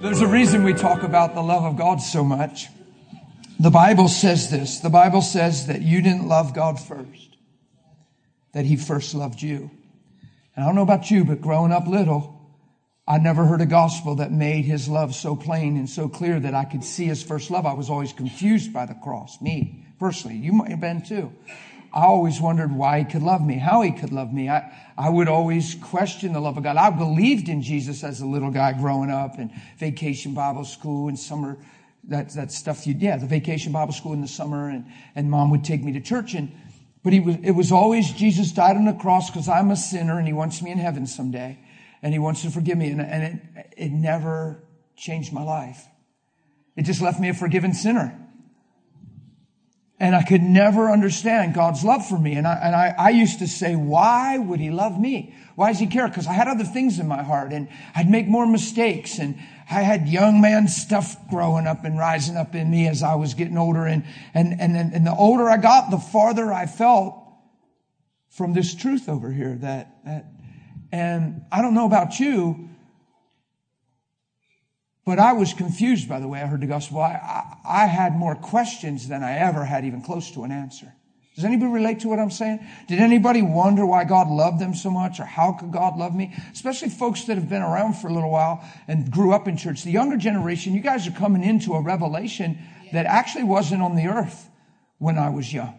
There's a reason we talk about the love of God so much. The Bible says this. The Bible says that you didn't love God first, that He first loved you. And I don't know about you, but growing up little, I never heard a gospel that made His love so plain and so clear that I could see His first love. I was always confused by the cross, me personally. You might have been too. I always wondered why He could love me, how He could love me. I would always question the love of God. I believed in Jesus as a little guy growing up in vacation Bible school and summer, that stuff. The vacation Bible school in the summer, and Mom would take me to church. But it was always Jesus died on the cross because I'm a sinner and He wants me in heaven someday. And He wants to forgive me. And it never changed my life. It just left me a forgiven sinner. And I could never understand God's love for me. And I used to say, why would He love me? Why does He care? Because I had other things in my heart and I'd make more mistakes. And I had young man stuff growing up and rising up in me as I was getting older. And the older I got, the farther I felt from this truth over here and I don't know about you, but I was confused by the way I heard the gospel. I had more questions than I ever had even close to an answer. Does anybody relate to what I'm saying? Did anybody wonder why God loved them so much, or how could God love me? Especially folks that have been around for a little while and grew up in church. The younger generation, you guys are coming into a revelation that actually wasn't on the earth when I was young.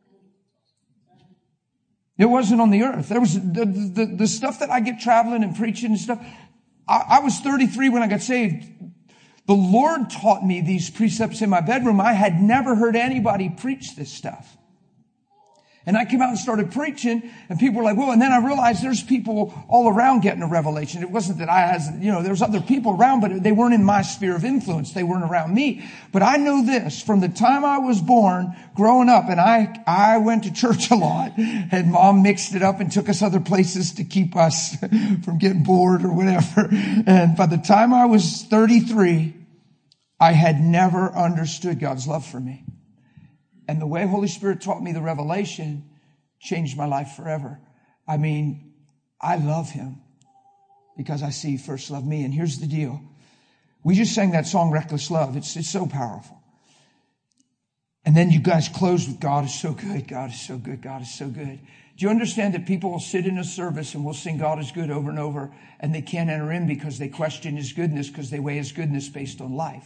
It wasn't on the earth. There was the stuff that I get traveling and preaching and stuff. I was 33 when I got saved. The Lord taught me these precepts in my bedroom. I had never heard anybody preach this stuff. And I came out and started preaching, and people were like, whoa. And then I realized there's people all around getting a revelation. It wasn't that there was other people around, but they weren't in my sphere of influence. They weren't around me. But I know this, from the time I was born, growing up, and I went to church a lot, and Mom mixed it up and took us other places to keep us from getting bored or whatever. And by the time I was 33, I had never understood God's love for me. And the way Holy Spirit taught me the revelation changed my life forever. I mean, I love Him because I see He first loved me. And here's the deal. We just sang that song, Reckless Love. It's so powerful. And then you guys closed with God is so good. God is so good. God is so good. Do you understand that people will sit in a service and will sing God is good over and over, and they can't enter in because they question His goodness because they weigh His goodness based on life?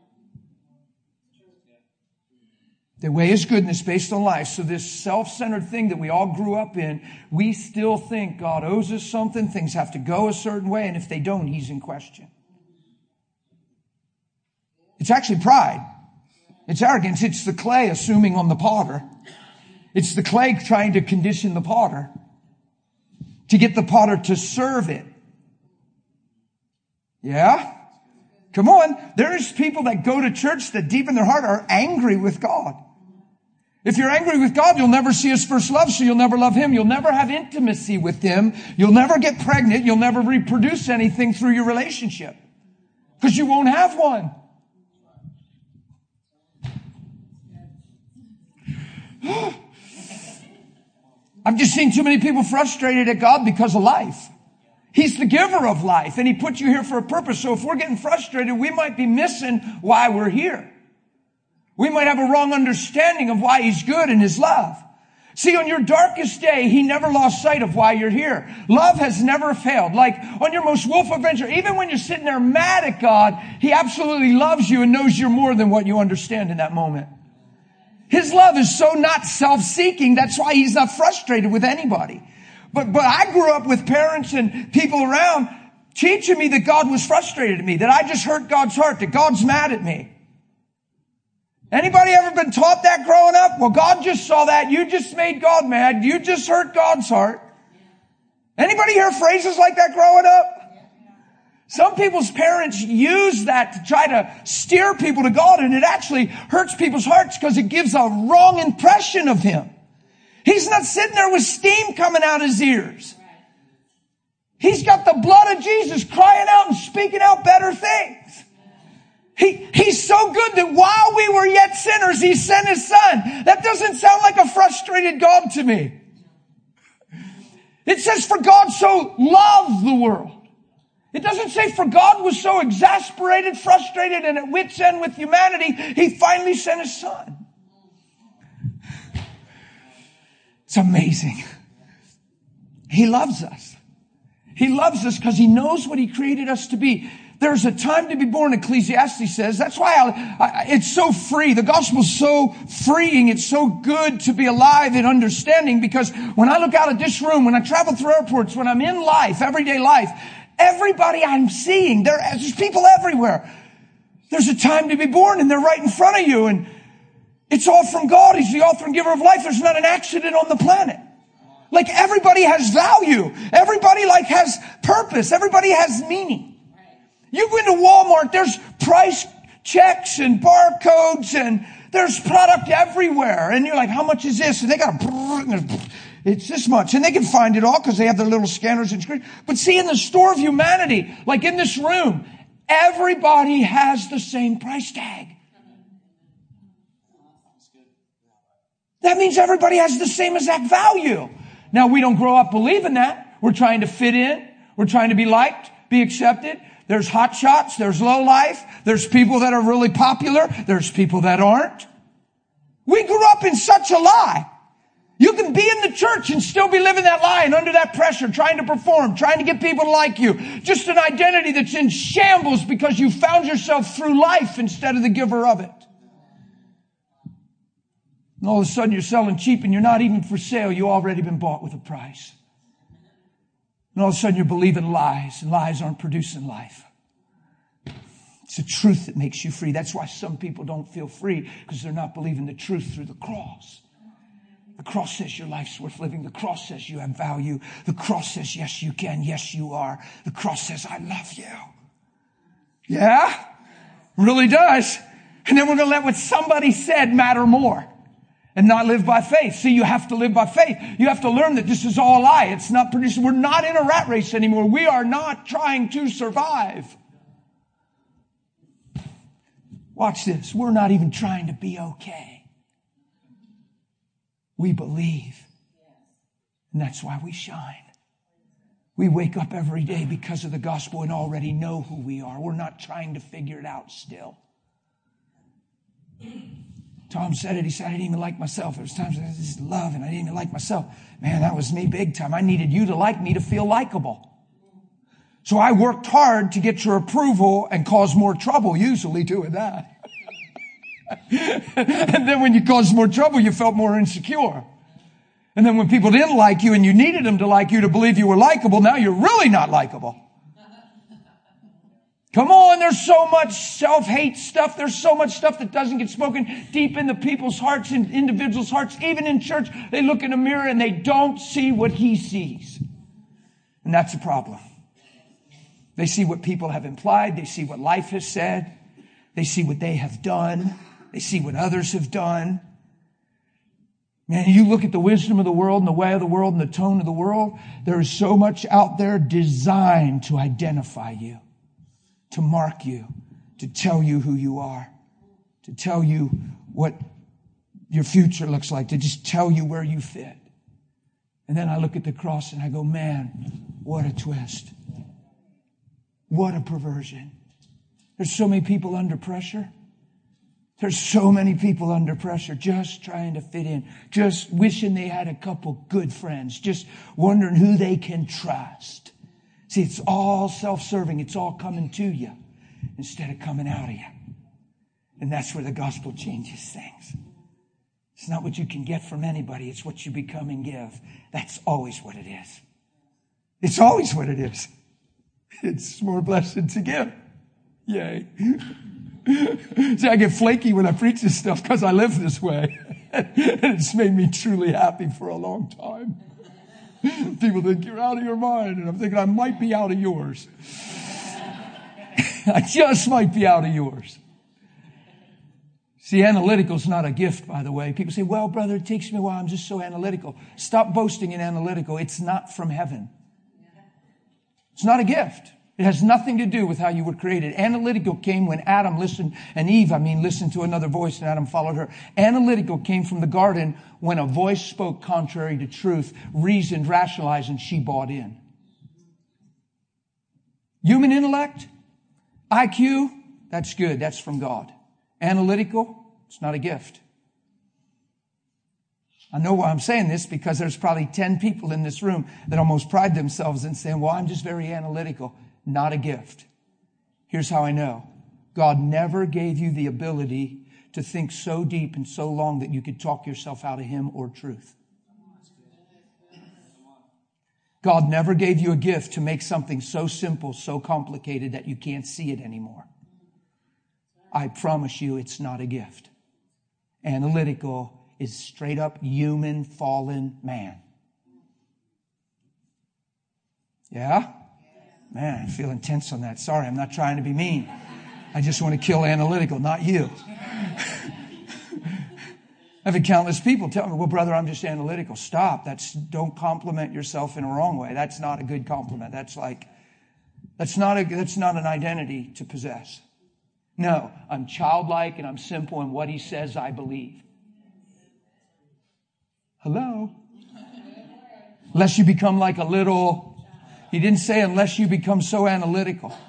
They weigh His goodness based on life. So this self-centered thing that we all grew up in, we still think God owes us something. Things have to go a certain way. And if they don't, He's in question. It's actually pride. It's arrogance. It's the clay assuming on the potter. It's the clay trying to condition the potter to get the potter to serve it. Yeah? Come on. There's people that go to church that deep in their heart are angry with God. If you're angry with God, you'll never see His first love, so you'll never love Him. You'll never have intimacy with Him. You'll never get pregnant. You'll never reproduce anything through your relationship because you won't have one. I've just seen too many people frustrated at God because of life. He's the giver of life, and He put you here for a purpose. So if we're getting frustrated, we might be missing why we're here. We might have a wrong understanding of why He's good and His love. See, on your darkest day, He never lost sight of why you're here. Love has never failed. Like on your most willful adventure, even when you're sitting there mad at God, He absolutely loves you and knows you're more than what you understand in that moment. His love is so not self-seeking. That's why He's not frustrated with anybody. But I grew up with parents and people around teaching me that God was frustrated at me, that I just hurt God's heart, that God's mad at me. Anybody ever been taught that growing up? Well, God just saw that. You just made God mad. You just hurt God's heart. Anybody hear phrases like that growing up? Some people's parents use that to try to steer people to God, and it actually hurts people's hearts because it gives a wrong impression of Him. He's not sitting there with steam coming out His ears. He's got the blood of Jesus crying out and speaking out better things. He's so good that while we were yet sinners, He sent His Son. That doesn't sound like a frustrated God to me. It says, for God so loved the world. It doesn't say for God was so exasperated, frustrated, and at wit's end with humanity, he finally sent his son. It's amazing. He loves us. He loves us because he knows what he created us to be. There's a time to be born, Ecclesiastes says. That's why it's so free. The gospel's so freeing. It's so good to be alive and understanding, because when I look out at this room, when I travel through airports, when I'm in life, everyday life, everybody I'm seeing, there's people everywhere. There's a time to be born and they're right in front of you, and it's all from God. He's the author and giver of life. There's not an accident on the planet. Like, everybody has value. Everybody has purpose. Everybody has meaning. You go into Walmart, there's price checks and barcodes and there's product everywhere. And you're like, how much is this? And they got it's this much. And they can find it all because they have their little scanners and screens. But see, in the store of humanity, like in this room, everybody has the same price tag. That means everybody has the same exact value. Now, we don't grow up believing that. We're trying to fit in. We're trying to be liked, be accepted. There's hot shots. There's low life. There's people that are really popular. There's people that aren't. We grew up in such a lie. You can be in the church and still be living that lie and under that pressure, trying to perform, trying to get people to like you. Just an identity that's in shambles because you found yourself through life instead of the giver of it. And all of a sudden you're selling cheap and you're not even for sale. You've already been bought with a price. And all of a sudden you're believing lies, and lies aren't producing life. It's the truth that makes you free. That's why some people don't feel free, because they're not believing the truth through the cross. The cross says your life's worth living. The cross says you have value. The cross says, yes, you can. Yes, you are. The cross says, I love you. Yeah? It really does. And then we're going to let what somebody said matter more and not live by faith. See, you have to live by faith. You have to learn that this is all a lie. It's not producing. We're not in a rat race anymore. We are not trying to survive. Watch this. We're not even trying to be okay. We believe. And that's why we shine. We wake up every day because of the gospel and already know who we are. We're not trying to figure it out still. Tom said it. He said, I didn't even like myself. There was times I just love and I didn't even like myself. Man, that was me big time. I needed you to like me to feel likable. So I worked hard to get your approval and cause more trouble, usually doing that. And then when you caused more trouble, you felt more insecure. And then when people didn't like you and you needed them to like you to believe you were likable, now you're really not likable. Come on, there's so much self-hate stuff. There's so much stuff that doesn't get spoken deep into people's hearts and individuals' hearts. Even in church, they look in a mirror and they don't see what he sees. And that's a problem. They see what people have implied. They see what life has said. They see what they have done. They see what others have done. Man, you look at the wisdom of the world and the way of the world and the tone of the world. There is so much out there designed to identify you, to mark you, to tell you who you are, to tell you what your future looks like, to just tell you where you fit. And then I look at the cross and I go, man, what a twist. What a perversion. There's so many people under pressure. There's so many people under pressure just trying to fit in, just wishing they had a couple good friends, just wondering who they can trust. See, it's all self-serving. It's all coming to you instead of coming out of you. And that's where the gospel changes things. It's not what you can get from anybody. It's what you become and give. That's always what it is. It's always what it is. It's more blessed to give. Yay. See, I get flaky when I preach this stuff because I live this way. And it's made me truly happy for a long time. People think you're out of your mind, and I'm thinking I might be out of yours. I just might be out of yours. See, analytical is not a gift, by the way. People say, well, brother, it takes me a while. I'm just so analytical. Stop boasting in analytical. It's not from heaven. It's not a gift. It has nothing to do with how you were created. Analytical came when Adam listened, and Eve, listened to another voice, and Adam followed her. Analytical came from the garden when a voice spoke contrary to truth, reasoned, rationalized, and she bought in. Human intellect, IQ, that's good. That's from God. Analytical, it's not a gift. I know why I'm saying this because there's probably 10 people in this room that almost pride themselves in saying, well, I'm just very analytical. Not a gift. Here's how I know. God never gave you the ability to think so deep and so long that you could talk yourself out of Him or truth. God never gave you a gift to make something so simple, so complicated that you can't see it anymore. I promise you it's not a gift. Analytical is straight up human fallen man. Yeah? Man, I feel intense on that. Sorry, I'm not trying to be mean. I just want to kill analytical, not you. I've had countless people tell me, well, brother, I'm just analytical. Stop. Don't compliment yourself in a wrong way. That's not a good compliment. That's not an identity to possess. No, I'm childlike and I'm simple, and what He says I believe. Hello? Unless you become like a little, He didn't say unless you become so analytical.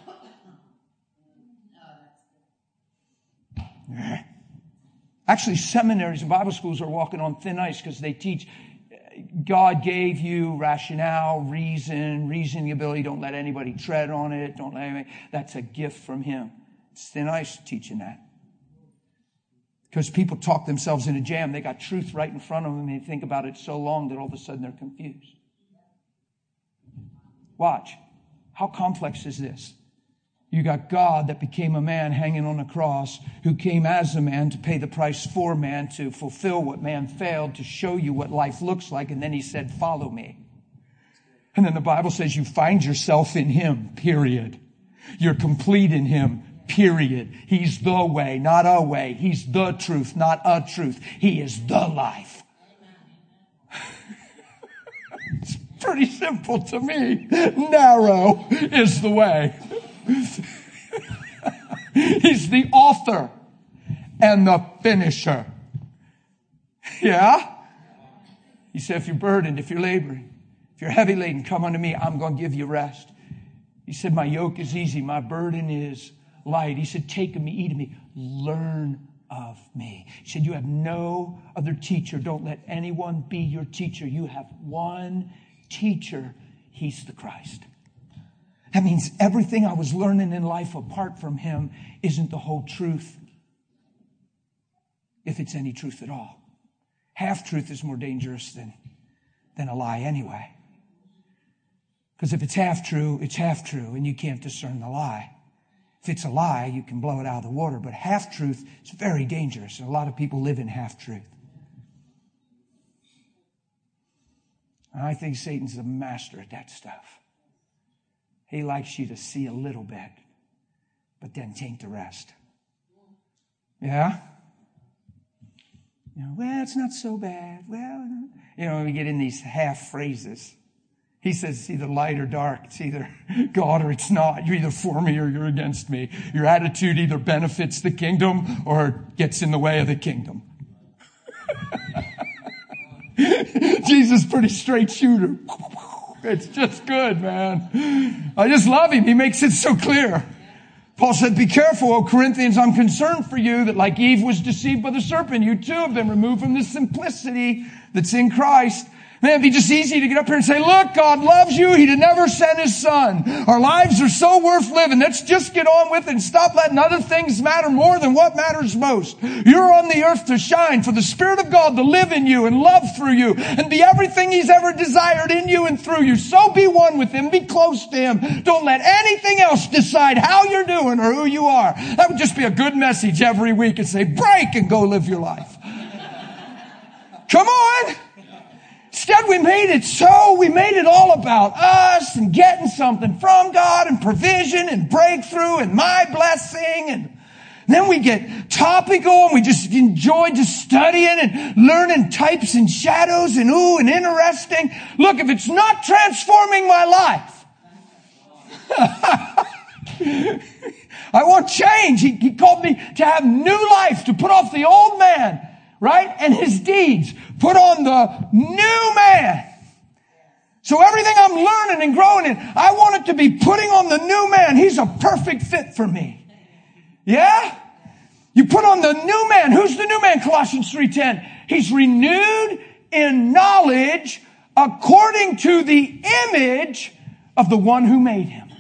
Actually, seminaries and Bible schools are walking on thin ice because they teach God gave you rationale, reasoning ability. Don't let anybody tread on it. That's a gift from Him. It's thin ice teaching that. Because people talk themselves into jam. They got truth right in front of them and they think about it so long that all of a sudden they're confused. Watch. How complex is this? You got God that became a man hanging on a cross, who came as a man to pay the price for man, to fulfill what man failed, to show you what life looks like. And then He said, follow me. And then the Bible says you find yourself in Him, period. You're complete in Him, period. He's the way, not a way. He's the truth, not a truth. He is the life. It's pretty simple to me. Narrow is the way. He's the author and the finisher. Yeah? He said, if you're burdened, if you're laboring, if you're heavy laden, come unto me. I'm going to give you rest. He said, my yoke is easy. My burden is light. He said, take of me, eat of me. Learn of me. He said, you have no other teacher. Don't let anyone be your teacher. You have one teacher. He's the Christ. That means everything I was learning in life apart from Him isn't the whole truth, if it's any truth at all. Half-truth is more dangerous than a lie anyway. Because if it's half true, and you can't discern the lie. If it's a lie, you can blow it out of the water. But half-truth is very dangerous, and a lot of people live in half-truth. And I think Satan's a master at that stuff. He likes you to see a little bit, but then taint the rest. Yeah? Well, it's not so bad. Well, we get in these half phrases. He says it's either light or dark. It's either God or it's not. You're either for me or you're against me. Your attitude either benefits the kingdom or gets in the way of the kingdom. Jesus, pretty straight shooter. It's just good, man. I just love Him. He makes it so clear. Paul said, be careful, O Corinthians. I'm concerned for you that like Eve was deceived by the serpent, you too have been removed from the simplicity that's in Christ. Man, it'd be just easy to get up here and say, look, God loves you. He did never send His Son. Our lives are so worth living. Let's just get on with it and stop letting other things matter more than what matters most. You're on the earth to shine, for the Spirit of God to live in you and love through you and be everything He's ever desired in you and through you. So be one with Him. Be close to Him. Don't let anything else decide how you're doing or who you are. That would just be a good message every week and say, break and go live your life. Come on. Instead, we made it all about us and getting something from God and provision and breakthrough and my blessing. And then we get topical and we just enjoy just studying and learning types and shadows and interesting. Look, if it's not transforming my life, I want change. He called me to have new life, to put off the old man. Right? And his deeds. Put on the new man. So everything I'm learning and growing in, I want it to be putting on the new man. He's a perfect fit for me. Yeah? You put on the new man. Who's the new man? Colossians 3:10. He's renewed in knowledge according to the image of the one who made him.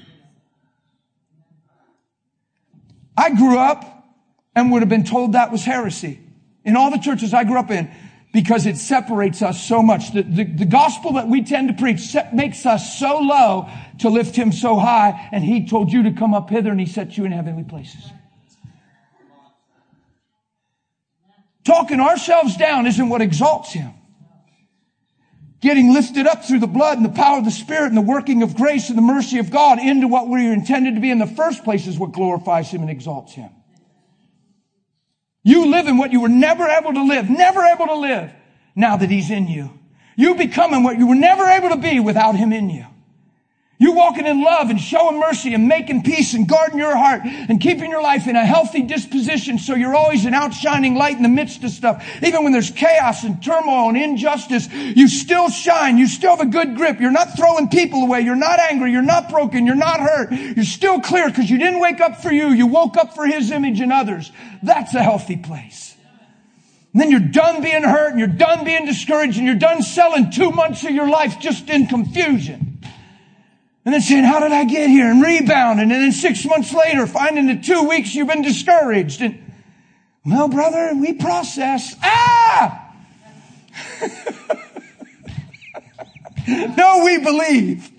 I grew up and would have been told that was heresy. In all the churches I grew up in, because it separates us so much. The gospel that we tend to preach makes us so low to lift him so high, and he told you to come up hither and he set you in heavenly places. Talking ourselves down isn't what exalts him. Getting lifted up through the blood and the power of the Spirit and the working of grace and the mercy of God into what we were intended to be in the first place is what glorifies him and exalts him. You live in what you were never able to live, now that he's in you. You becoming what you were never able to be without him in you. You walking in love and showing mercy and making peace and guarding your heart and keeping your life in a healthy disposition so you're always an outshining light in the midst of stuff. Even when there's chaos and turmoil and injustice, you still shine. You still have a good grip. You're not throwing people away. You're not angry. You're not broken. You're not hurt. You're still clear because you didn't wake up for you. You woke up for his image in others. That's a healthy place. And then you're done being hurt and you're done being discouraged and you're done selling 2 months of your life just in confusion. And then saying, how did I get here? And rebounding. And then 6 months later, finding that 2 weeks you've been discouraged. And, well, brother, we process. No, we believe.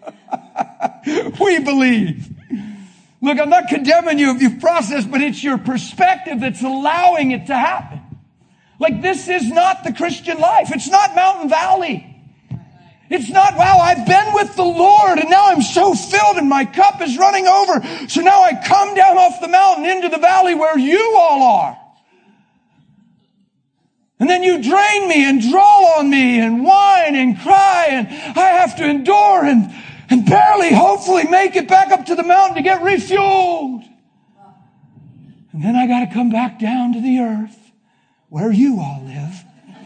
We believe. Look, I'm not condemning you if you've processed, but it's your perspective that's allowing it to happen. Like, this is not the Christian life. It's not Mountain Valley. It's not, wow, I've been with the Lord and now I'm so filled and my cup is running over. So now I come down off the mountain into the valley where you all are. And then you drain me and draw on me and whine and cry and I have to endure and barely, hopefully, make it back up to the mountain to get refueled. And then I got to come back down to the earth where you all live.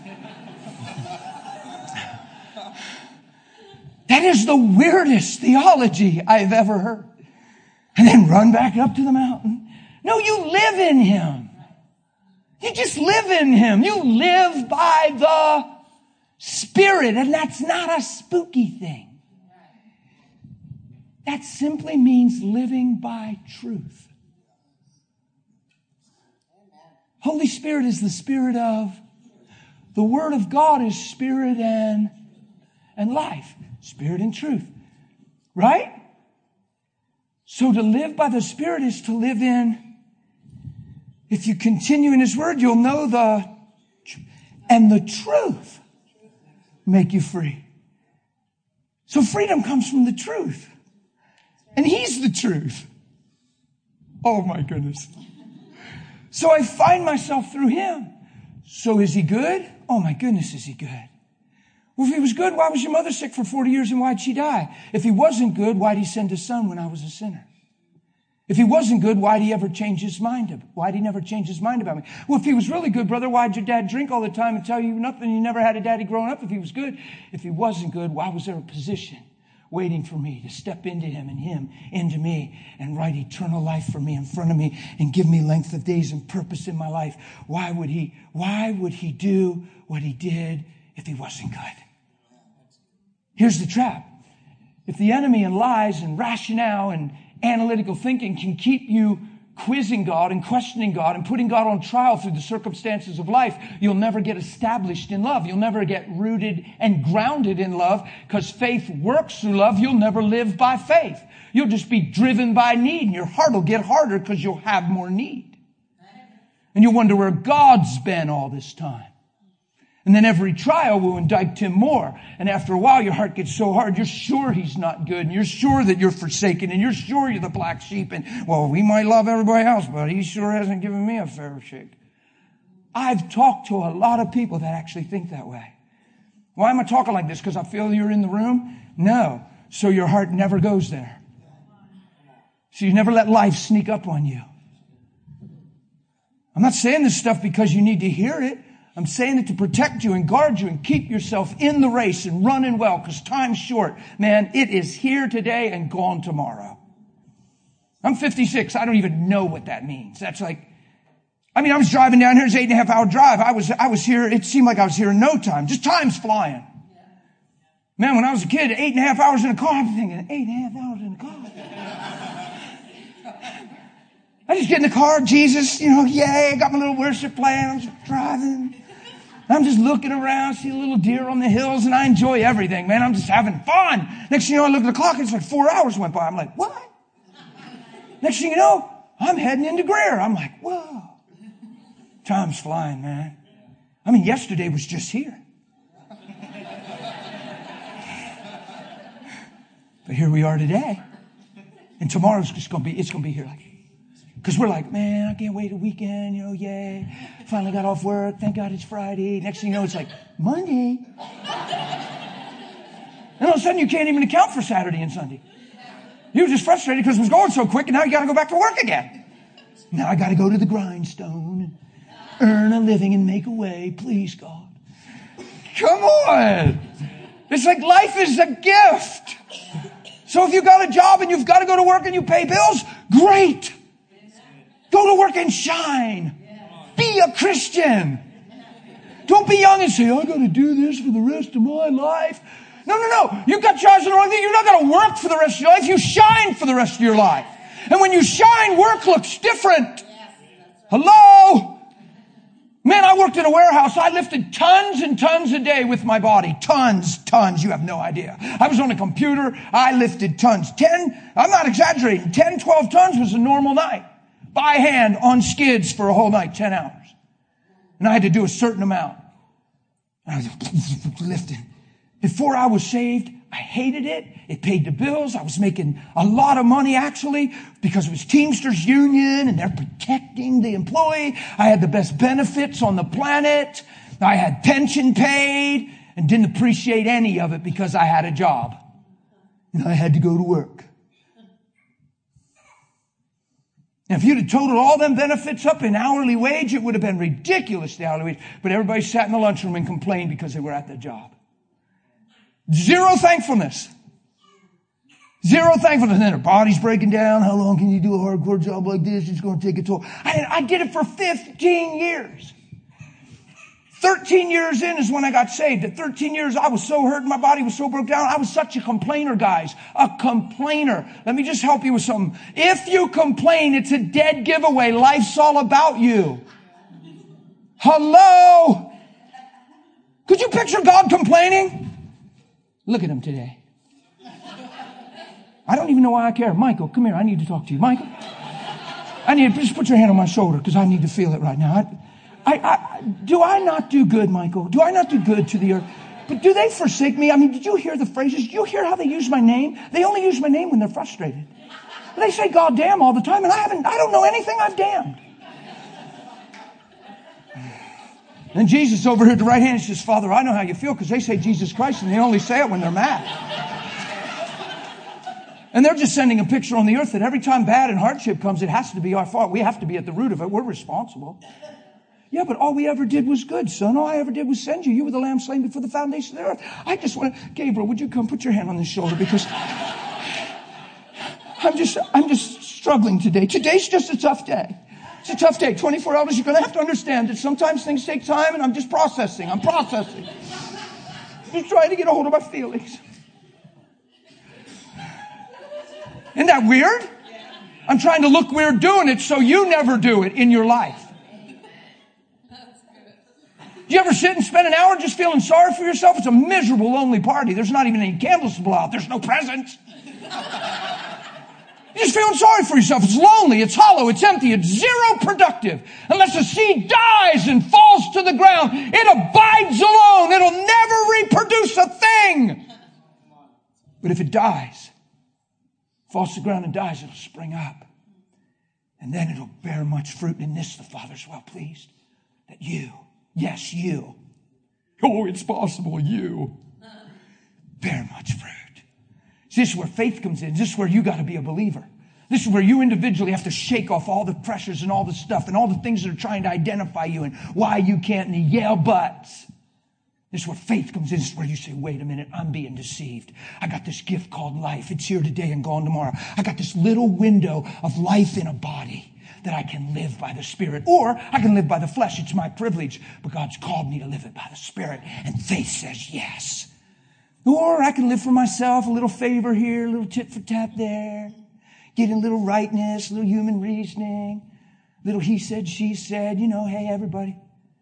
That is the weirdest theology I've ever heard. And then run back up to the mountain. No, you live in him. You just live in him. You live by the Spirit. And that's not a spooky thing. That simply means living by truth. Holy Spirit is the Spirit of. The Word of God is Spirit and life. Spirit and truth. Right? So to live by the Spirit is to live in. If you continue in his word, you'll know and the truth make you free. So freedom comes from the truth. And he's the truth. Oh my goodness. So I find myself through him. So is he good? Oh my goodness, is he good? Well, if he was good, why was your mother sick for 40 years and why'd she die? If he wasn't good, why'd he send his son when I was a sinner? If he wasn't good, why'd he ever change his mind? Why'd he never change his mind about me? Well, if he was really good, brother, why'd your dad drink all the time and tell you nothing? You never had a daddy growing up if he was good. If he wasn't good, why was there a position waiting for me to step into him and him into me and write eternal life for me in front of me and give me length of days and purpose in my life? Why would he do what he did if he wasn't good? Here's the trap. If the enemy and lies and rationale and analytical thinking can keep you quizzing God and questioning God and putting God on trial through the circumstances of life, you'll never get established in love. You'll never get rooted and grounded in love because faith works through love. You'll never live by faith. You'll just be driven by need and your heart will get harder because you'll have more need. And you'll wonder where God's been all this time. And then every trial will indict him more. And after a while, your heart gets so hard, you're sure he's not good. And you're sure that you're forsaken. And you're sure you're the black sheep. And, well, we might love everybody else, but he sure hasn't given me a fair shake. I've talked to a lot of people that actually think that way. Why am I talking like this? Because I feel you're in the room? No. So your heart never goes there. So you never let life sneak up on you. I'm not saying this stuff because you need to hear it. I'm saying it to protect you and guard you and keep yourself in the race and running well, because time's short. Man, it is here today and gone tomorrow. I'm 56. I don't even know what that means. That's like, I was driving down here. It's an 8.5 hour drive. I was here. It seemed like I was here in no time. Just time's flying. Man, when I was a kid, 8.5 hours in a car, I'm thinking, 8.5 hours in a car. I just get in the car, Jesus, yay, I got my little worship playing. I'm just driving. I'm just looking around, see a little deer on the hills, and I enjoy everything, man. I'm just having fun. Next thing you know, I look at the clock, and it's like 4 hours went by. I'm like, what? Next thing you know, I'm heading into Greer. I'm like, whoa. Time's flying, man. Yesterday was just here. But here we are today. And tomorrow's just going to be here like, because we're like, man, I can't wait a weekend, yay. Finally got off work. Thank God it's Friday. Next thing you know, it's like Monday. And all of a sudden, you can't even account for Saturday and Sunday. You were just frustrated because it was going so quick, and now you got to go back to work again. Now I got to go to the grindstone and earn a living and make a way. Please, God. Come on. It's like life is a gift. So if you got a job and you've got to go to work and you pay bills, great. Go to work and shine. Be a Christian. Don't be young and say, I got to do this for the rest of my life. No. You got your eyes on the wrong thing. You're not going to work for the rest of your life. You shine for the rest of your life. And when you shine, work looks different. Hello? Man, I worked in a warehouse. I lifted tons and tons a day with my body. Tons. You have no idea. I was on a computer. I lifted tons. I'm not exaggerating. 10, 12 tons was a normal night. By hand on skids for a whole night, 10 hours. And I had to do a certain amount. I was lifting. Before I was saved, I hated it. It paid the bills. I was making a lot of money, actually, because it was Teamsters Union and they're protecting the employee. I had the best benefits on the planet. I had pension paid and didn't appreciate any of it because I had a job. And I had to go to work. Now, if you'd have totaled all them benefits up in hourly wage, it would have been ridiculous, the hourly wage. But everybody sat in the lunchroom and complained because they were at their job. Zero thankfulness. Zero thankfulness. And then their body's breaking down. How long can you do a hardcore job like this? It's going to take a toll. I did it for 15 years. 13 years in is when I got saved. At 13 years, I was so hurt. My body was so broke down. I was such a complainer, guys. A complainer. Let me just help you with something. If you complain, it's a dead giveaway. Life's all about you. Hello? Could you picture God complaining? Look at him today. I don't even know why I care. Michael, come here. I need to talk to you. Michael, just put your hand on my shoulder because I need to feel it right now. Do I not do good, Michael? Do I not do good to the earth? But do they forsake me? Did you hear the phrases? Did you hear how they use my name? They only use my name when they're frustrated. They say God damn all the time, and I don't know anything I've damned. And Jesus over here at the right hand says, Father, I know how you feel, because they say Jesus Christ and they only say it when they're mad. And they're just sending a picture on the earth that every time bad and hardship comes, it has to be our fault. We have to be at the root of it. We're responsible. Yeah, but all we ever did was good, son. All I ever did was send you. You were the lamb slain before the foundation of the earth. I just want to, Gabriel, would you come put your hand on this shoulder? Because I'm just struggling today. Today's just a tough day. It's a tough day. 24 elders, you're going to have to understand that sometimes things take time, and I'm just processing. I'm processing. Just trying to get a hold of my feelings. Isn't that weird? I'm trying to look weird doing it so you never do it in your life. Do you ever sit and spend an hour just feeling sorry for yourself? It's a miserable, lonely party. There's not even any candles to blow out. There's no presents. You're just feeling sorry for yourself. It's lonely. It's hollow. It's empty. It's zero productive. Unless a seed dies and falls to the ground, it abides alone. It'll never reproduce a thing. But if it dies, falls to the ground and dies, it'll spring up. And then it'll bear much fruit. And in this, the Father's well pleased. That you, yes, you. Oh, it's possible, you. Bear much fruit. This is where faith comes in. This is where you got to be a believer. This is where you individually have to shake off all the pressures and all the stuff and all the things that are trying to identify you and why you can't and the yeah buts. This is where faith comes in. This is where you say, wait a minute, I'm being deceived. I got this gift called life. It's here today and gone tomorrow. I got this little window of life in a body that I can live by the Spirit. Or I can live by the flesh. It's my privilege. But God's called me to live it by the Spirit. And faith says yes. Or I can live for myself, a little favor here, a little tit for tat there. Get a little rightness, a little human reasoning, a little he said, she said, hey, everybody.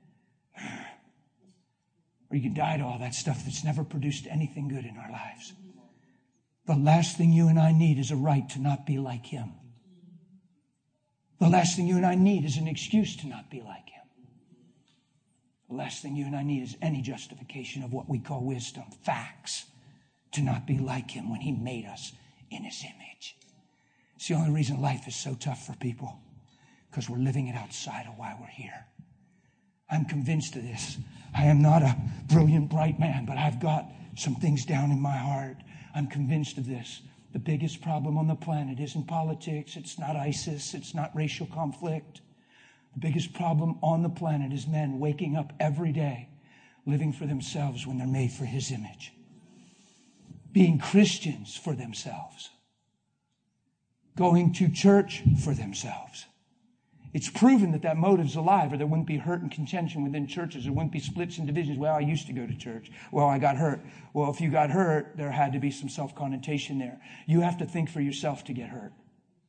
Or you can die to all that stuff that's never produced anything good in our lives. The last thing you and I need is a right to not be like him. The last thing you and I need is an excuse to not be like him. The last thing you and I need is any justification of what we call wisdom, facts, to not be like him when he made us in his image. It's the only reason life is so tough for people, because we're living it outside of why we're here. I'm convinced of this. I am not a brilliant, bright man, but I've got some things down in my heart. I'm convinced of this. The biggest problem on the planet isn't politics. It's not ISIS. It's not racial conflict. The biggest problem on the planet is men waking up every day, living for themselves when they're made for his image. Being Christians for themselves. Going to church for themselves. It's proven that motive's alive, or there wouldn't be hurt and contention within churches. There wouldn't be splits and divisions. Well, I used to go to church. Well, I got hurt. Well, if you got hurt, there had to be some self-connotation there. You have to think for yourself to get hurt.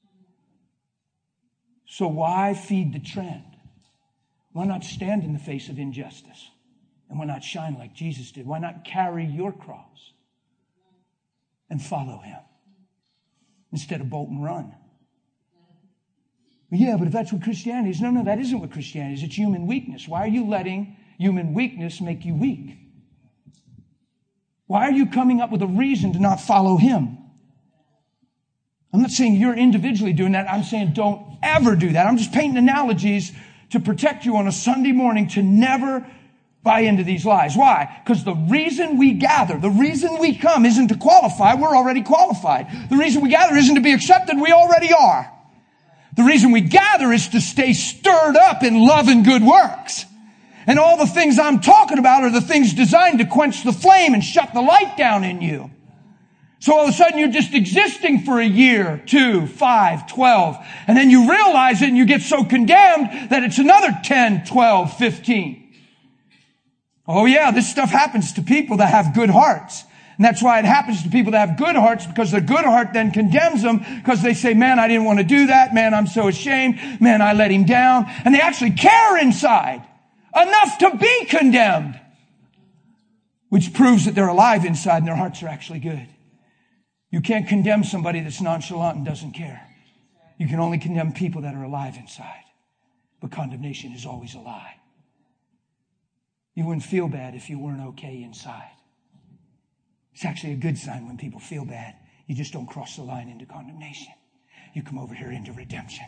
So why feed the trend? Why not stand in the face of injustice? And why not shine like Jesus did? Why not carry your cross and follow him instead of bolt and run? Yeah, but if that's what Christianity is, no, that isn't what Christianity is. It's human weakness. Why are you letting human weakness make you weak? Why are you coming up with a reason to not follow him? I'm not saying you're individually doing that. I'm saying don't ever do that. I'm just painting analogies to protect you on a Sunday morning to never buy into these lies. Why? Because the reason we gather, the reason we come isn't to qualify. We're already qualified. The reason we gather isn't to be accepted. We already are. The reason we gather is to stay stirred up in love and good works. And all the things I'm talking about are the things designed to quench the flame and shut the light down in you. So all of a sudden you're just existing for a year, 2, 5, 12, and then you realize it and you get so condemned that it's another 10, 12, 15. Oh yeah, this stuff happens to people that have good hearts. And that's why it happens to people that have good hearts, because their good heart then condemns them because they say, man, I didn't want to do that. Man, I'm so ashamed. Man, I let him down. And they actually care inside enough to be condemned, which proves that they're alive inside and their hearts are actually good. You can't condemn somebody that's nonchalant and doesn't care. You can only condemn people that are alive inside. But condemnation is always a lie. You wouldn't feel bad if you weren't okay inside. It's actually a good sign when people feel bad. You just don't cross the line into condemnation. You come over here into redemption.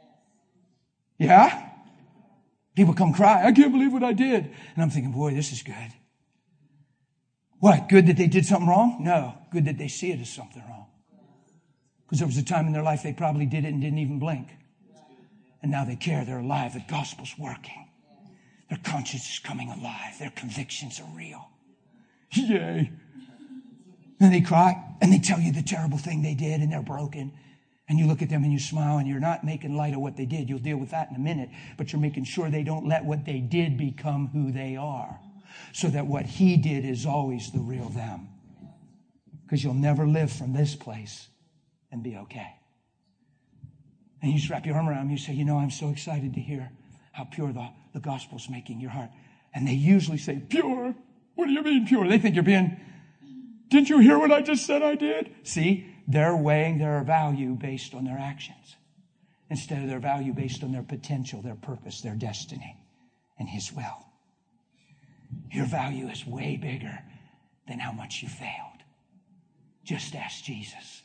Yeah? People come cry, I can't believe what I did. And I'm thinking, boy, this is good. What? Good that they did something wrong? No. Good that they see it as something wrong. Because there was a time in their life they probably did it and didn't even blink. And now they care. They're alive. The gospel's working. Their conscience is coming alive. Their convictions are real. Yay. And they cry and they tell you the terrible thing they did and they're broken. And you look at them and you smile and you're not making light of what they did. You'll deal with that in a minute. But you're making sure they don't let what they did become who they are. So that what he did is always the real them. Because you'll never live from this place and be okay. And you just wrap your arm around them. You say, I'm so excited to hear how pure the gospel's making your heart. And they usually say, pure? What do you mean pure? They think you're being... Didn't you hear what I just said I did? See, they're weighing their value based on their actions instead of their value based on their potential, their purpose, their destiny, and his will. Your value is way bigger than how much you failed. Just ask Jesus.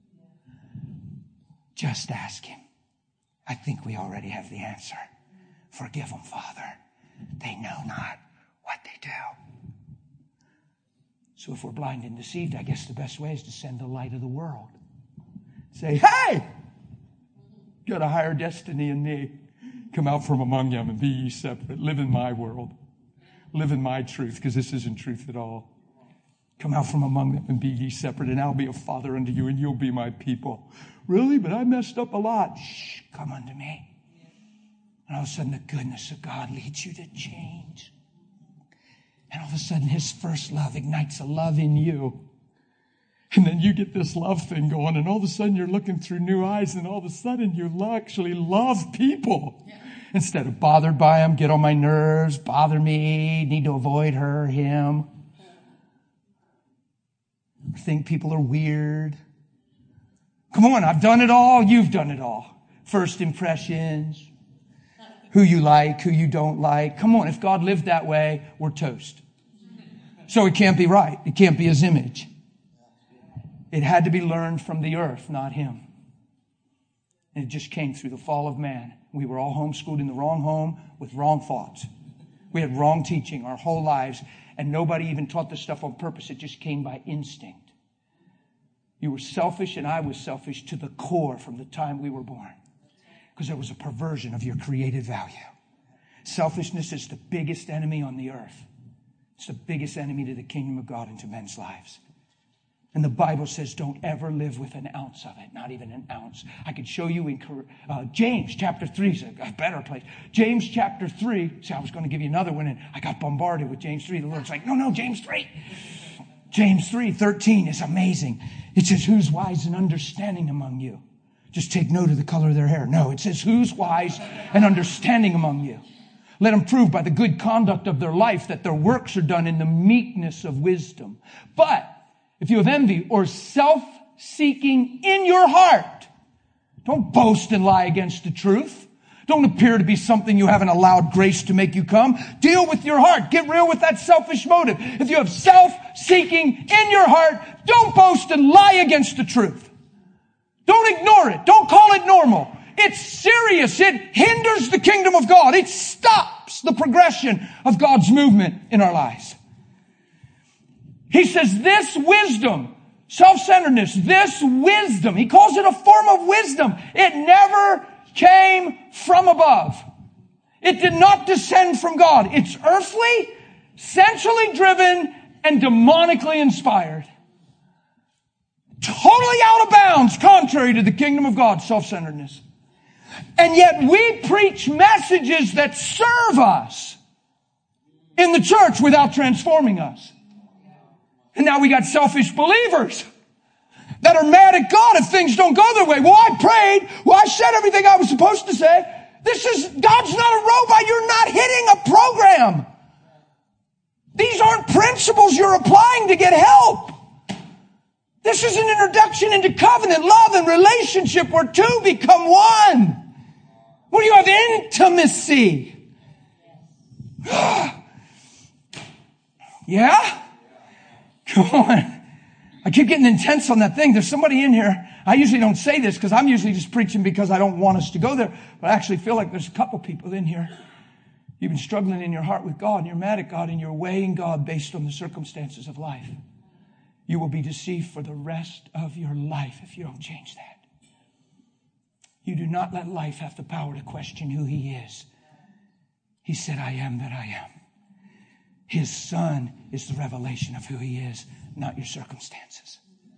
Just ask him. I think we already have the answer. Forgive them, Father. They know not what they do. So if we're blind and deceived, I guess the best way is to send the light of the world. Say, hey, got a higher destiny in me. Come out from among them and be ye separate. Live in my world. Live in my truth, because this isn't truth at all. Come out from among them and be ye separate, and I'll be a father unto you, and you'll be my people. Really? But I messed up a lot. Shh, come unto me. And all of a sudden, the goodness of God leads you to change. And all of a sudden, his first love ignites a love in you. And then you get this love thing going, and all of a sudden, you're looking through new eyes, and all of a sudden, you actually love people. Instead of bothered by them, get on my nerves, bother me, need to avoid her, him. Think people are weird. Come on, I've done it all. You've done it all. First impressions. Who you like, who you don't like. Come on, if God lived that way, we're toast. So it can't be right. It can't be his image. It had to be learned from the earth, not him. And it just came through the fall of man. We were all homeschooled in the wrong home with wrong thoughts. We had wrong teaching our whole lives, and nobody even taught this stuff on purpose. It just came by instinct. You were selfish, and I was selfish to the core from the time we were born. Because there was a perversion of your created value. Selfishness is the biggest enemy on the earth. It's the biggest enemy to the kingdom of God and to men's lives. And the Bible says don't ever live with an ounce of it, not even an ounce. I could show you in James chapter 3 is a better place. James chapter 3. See, I was going to give you another one, and I got bombarded with James 3. The Lord's like, no, James 3. James 3:13 is amazing. It says, who's wise and understanding among you? Just take note of the color of their hair. No, it says, who's wise and understanding among you? Let them prove by the good conduct of their life that their works are done in the meekness of wisdom. But if you have envy or self-seeking in your heart, don't boast and lie against the truth. Don't appear to be something you haven't allowed grace to make you come. Deal with your heart. Get real with that selfish motive. If you have self-seeking in your heart, don't boast and lie against the truth. Don't ignore it. Don't call it normal. It's serious. It hinders the kingdom of God. It stops the progression of God's movement in our lives. He says this wisdom, self-centeredness, this wisdom, he calls it a form of wisdom. It never came from above. It did not descend from God. It's earthly, sensually driven, and demonically inspired. Totally out of bounds, contrary to the kingdom of God, self-centeredness. And yet we preach messages that serve us in the church without transforming us. And now we got selfish believers that are mad at God if things don't go their way. Well, I prayed. Well, I said everything I was supposed to say. God's not a robot. You're not hitting a program. These aren't principles you're applying to get help. This is an introduction into covenant, love, and relationship where two become one. Where you have intimacy. Yeah? Come on. I keep getting intense on that thing. There's somebody in here. I usually don't say this because I'm usually just preaching because I don't want us to go there. But I actually feel like there's a couple people in here. You've been struggling in your heart with God, and you're mad at God, and you're weighing God based on the circumstances of life. You will be deceived for the rest of your life if you don't change that. You do not let life have the power to question who he is. He said, I am that I am. His Son is the revelation of who he is, not your circumstances.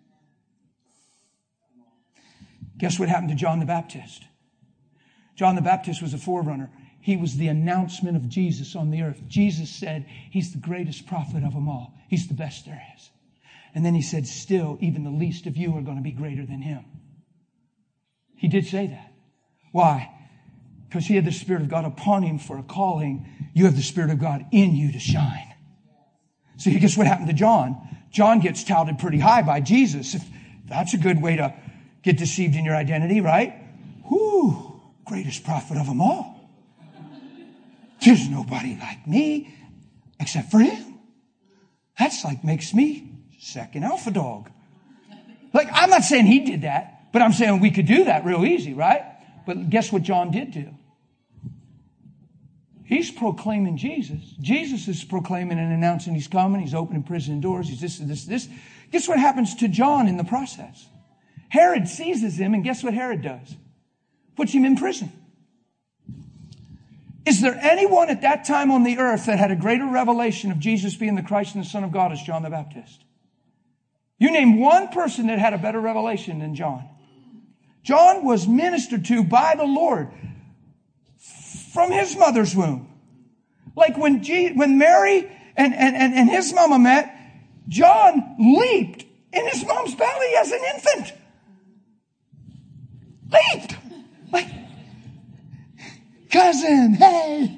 Guess what happened to John the Baptist? John the Baptist was a forerunner. He was the announcement of Jesus on the earth. Jesus said he's the greatest prophet of them all. He's the best there is. And then he said, still, even the least of you are going to be greater than him. He did say that. Why? Because he had the Spirit of God upon him for a calling. You have the Spirit of God in you to shine. So guess what happened to John? John gets touted pretty high by Jesus. That's a good way to get deceived in your identity, right? Whoo, greatest prophet of them all. There's nobody like me except for him. That's like makes me second alpha dog. Like, I'm not saying he did that, but I'm saying we could do that real easy, right? But guess what John did do? He's proclaiming Jesus. Jesus is proclaiming and announcing he's coming. He's opening prison doors. He's this and this and this. Guess what happens to John in the process? Herod seizes him, and guess what Herod does? Puts him in prison. Is there anyone at that time on the earth that had a greater revelation of Jesus being the Christ and the Son of God as John the Baptist? You name one person that had a better revelation than John. John was ministered to by the Lord from his mother's womb. Like when Mary and his mama met, John leaped in his mom's belly as an infant. Leaped. Like, cousin, hey.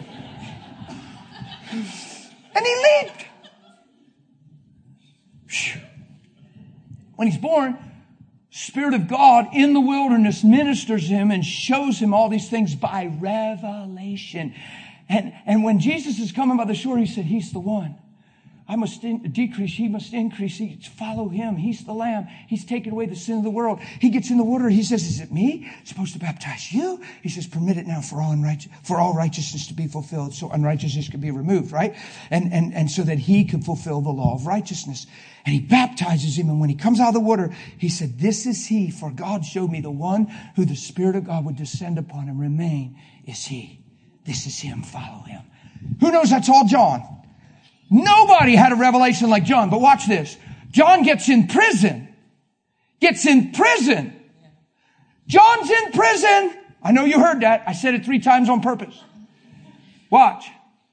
And he leaped. When he's born, Spirit of God in the wilderness ministers him and shows him all these things by revelation. And when Jesus is coming by the shore, he said, he's the one. I must decrease, he must increase. Follow him. He's the Lamb. He's taken away the sin of the world. He gets in the water. He says, is it me supposed to baptize you? He says, permit it now for all righteousness to be fulfilled, so unrighteousness could be removed, right? And so that he could fulfill the law of righteousness. And he baptizes him. And when he comes out of the water, he said, this is he, for God showed me the one who the Spirit of God would descend upon and remain is he. This is him. Follow him. Who knows that's all John? Nobody had a revelation like John, but watch this. John gets in prison. Gets in prison. John's in prison. I know you heard that. I said it 3 times on purpose. Watch.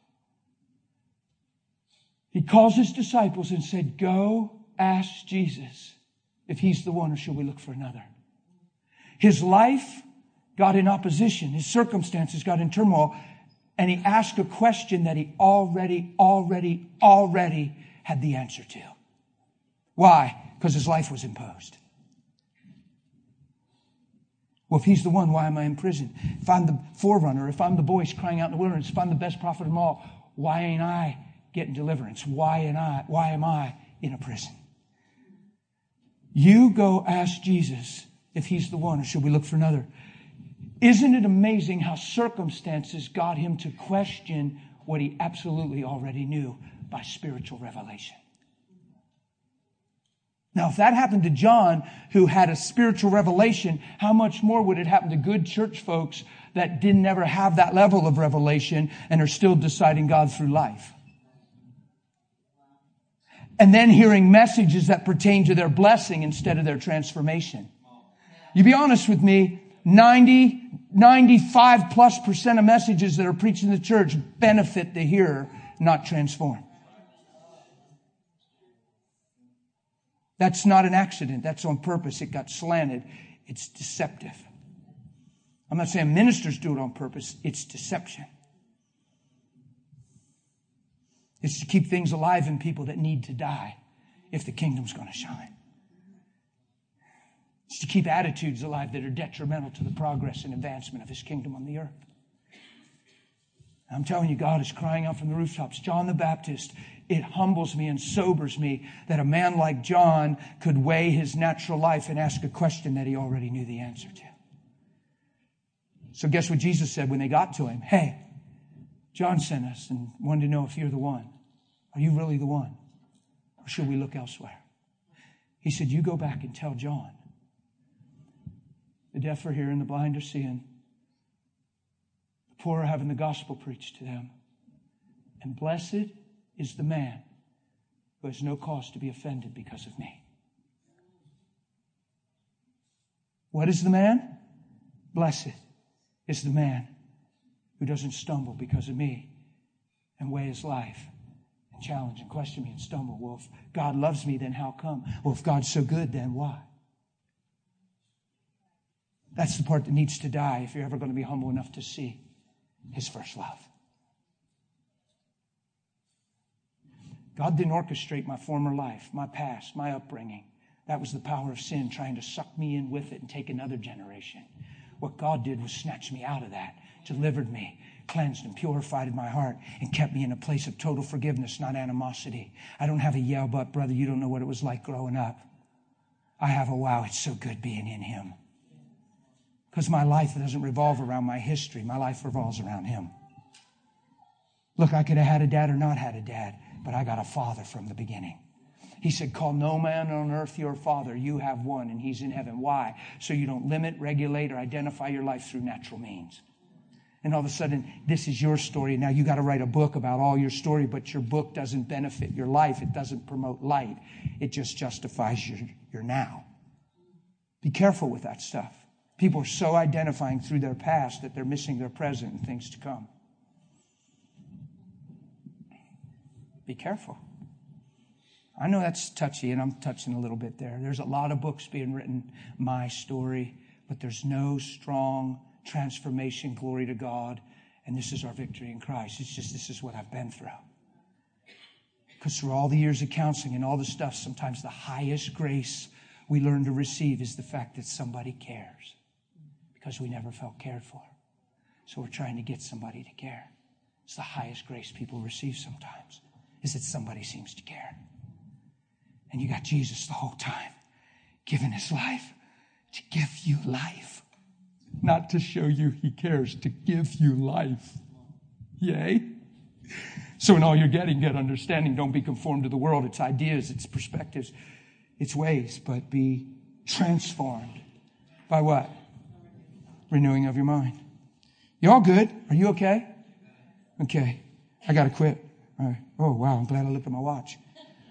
He calls his disciples and said, go ask Jesus if he's the one or should we look for another. His life got in opposition. His circumstances got in turmoil. And he asked a question that he already had the answer to. Why? Because his life was imposed. Well, if he's the one, why am I in prison? If I'm the forerunner, if I'm the voice crying out in the wilderness, if I'm the best prophet of them all, why ain't I getting deliverance? Why am I in a prison? You go ask Jesus if he's the one or should we look for another. Isn't it amazing how circumstances got him to question what he absolutely already knew by spiritual revelation? Now, if that happened to John, who had a spiritual revelation, how much more would it happen to good church folks that didn't ever have that level of revelation and are still deciding God through life? And then hearing messages that pertain to their blessing instead of their transformation. You be honest with me, 95+% of messages that are preached in the church benefit the hearer, not transform. That's not an accident. That's on purpose. It got slanted. It's deceptive. I'm not saying ministers do it on purpose. It's deception. It's to keep things alive in people that need to die if the kingdom's going to shine. It's to keep attitudes alive that are detrimental to the progress and advancement of his kingdom on the earth. I'm telling you, God is crying out from the rooftops. John the Baptist, it humbles me and sobers me that a man like John could weigh his natural life and ask a question that he already knew the answer to. So guess what Jesus said when they got to him? Hey, John sent us and wanted to know if you're the one. Are you really the one? Or should we look elsewhere? He said, you go back and tell John. The deaf are hearing, the blind are seeing. The poor are having the gospel preached to them. And blessed is the man who has no cause to be offended because of me. What is the man? Blessed is the man who doesn't stumble because of me and weigh his life and challenge and question me and stumble. Well, if God loves me, then how come? Well, if God's so good, then why? That's the part that needs to die if you're ever going to be humble enough to see his first love. God didn't orchestrate my former life, my past, my upbringing. That was the power of sin trying to suck me in with it and take another generation. What God did was snatch me out of that, delivered me, cleansed and purified my heart, and kept me in a place of total forgiveness, not animosity. I don't have a yell, but brother, you don't know what it was like growing up. I have a wow, it's so good being in him. Because my life doesn't revolve around my history. My life revolves around him. Look, I could have had a dad or not had a dad, but I got a father from the beginning. He said, call no man on earth your father. You have one, and he's in heaven. Why? So you don't limit, regulate, or identify your life through natural means. And all of a sudden, this is your story. Now you got to write a book about all your story, but your book doesn't benefit your life. It doesn't promote light. It just justifies your now. Be careful with that stuff. People are so identifying through their past that they're missing their present and things to come. Be careful. I know that's touchy, and I'm touching a little bit there. There's a lot of books being written, my story, but there's no strong transformation, glory to God, and this is our victory in Christ. It's just, this is what I've been through. Because through all the years of counseling and all the stuff, sometimes the highest grace we learn to receive is the fact that somebody cares. Because we never felt cared for. So we're trying to get somebody to care. It's the highest grace people receive sometimes, is that somebody seems to care. And you got Jesus the whole time, giving his life to give you life. Not to show you he cares, to give you life. Yay? So in all you're getting, get understanding. Don't be conformed to the world, its ideas, its perspectives, its ways, but be transformed. By what? Renewing of your mind. You all good? Are you okay? Okay. I got to quit. All right. Oh, wow. I'm glad I looked at my watch.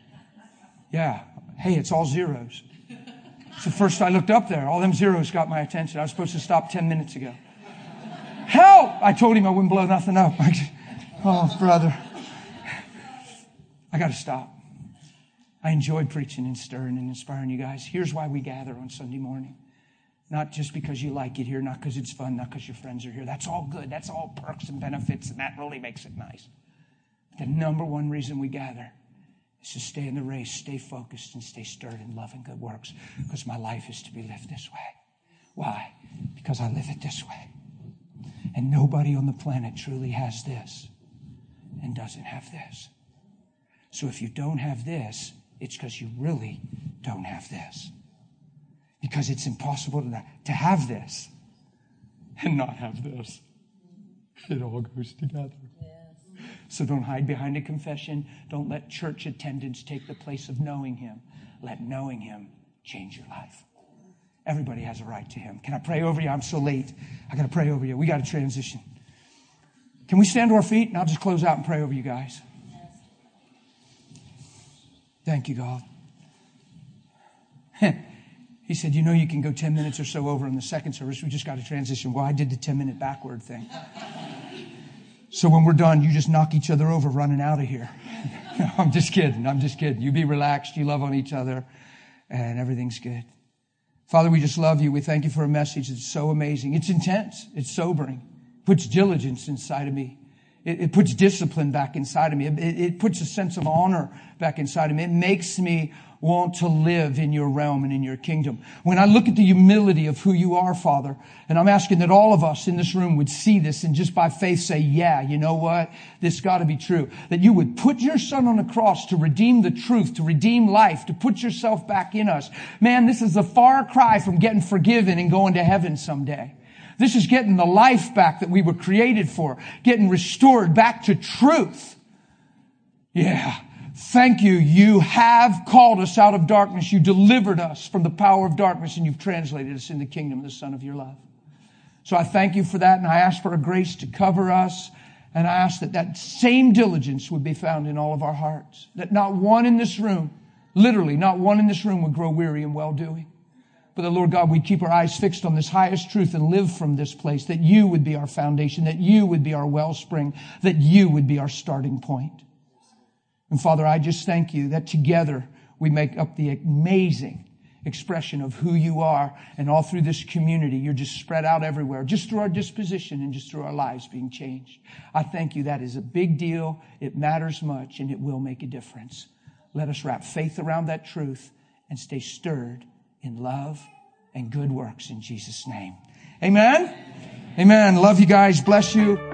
Yeah. Hey, it's all zeros. So first I looked up there. All them zeros got my attention. I was supposed to stop 10 minutes ago. Help! I told him I wouldn't blow nothing up. Oh, brother. I got to stop. I enjoyed preaching and stirring and inspiring you guys. Here's why we gather on Sunday morning. Not just because you like it here, not because it's fun, not because your friends are here. That's all good. That's all perks and benefits, and that really makes it nice. But the number one reason we gather is to stay in the race, stay focused, and stay stirred in love and good works, because my life is to be lived this way. Why? Because I live it this way. And nobody on the planet truly has this and doesn't have this. So if you don't have this, it's because you really don't have this. Because it's impossible to have this and not have this. It all goes together. Yes. So don't hide behind a confession. Don't let church attendance take the place of knowing him. Let knowing him change your life. Everybody has a right to him. Can I pray over you? I'm so late. I got to pray over you. We got to transition. Can we stand to our feet? And I'll just close out and pray over you guys. Thank you, God. He said, you know, you can go 10 minutes or so over in the second service. We just got to transition. Well, I did the 10-minute backward thing. So when we're done, you just knock each other over running out of here. No, I'm just kidding. You be relaxed. You love on each other and everything's good. Father, we just love you. We thank you for a message that's so amazing. It's intense. It's sobering. It puts diligence inside of me. It puts discipline back inside of me. It puts a sense of honor back inside of me. It makes me want to live in your realm and in your kingdom. When I look at the humility of who you are, Father, and I'm asking that all of us in this room would see this and just by faith say, yeah, you know what? This got to be true. That you would put your son on the cross to redeem the truth, to redeem life, to put yourself back in us. Man, this is a far cry from getting forgiven and going to heaven someday. This is getting the life back that we were created for, getting restored back to truth. Yeah. Thank you. You have called us out of darkness. You delivered us from the power of darkness, and you've translated us in the kingdom of the Son of your love. So I thank you for that, and I ask for a grace to cover us, and I ask that that same diligence would be found in all of our hearts. That not one in this room, literally not one in this room, would grow weary in well-doing. But the Lord God, we'd keep our eyes fixed on this highest truth and live from this place, that you would be our foundation, that you would be our wellspring, that you would be our starting point. And Father, I just thank you that together we make up the amazing expression of who you are, and all through this community, you're just spread out everywhere, just through our disposition and just through our lives being changed. I thank you. That is a big deal. It matters much, and it will make a difference. Let us wrap faith around that truth and stay stirred in love and good works in Jesus' name. Amen. Amen. Love you guys. Bless you.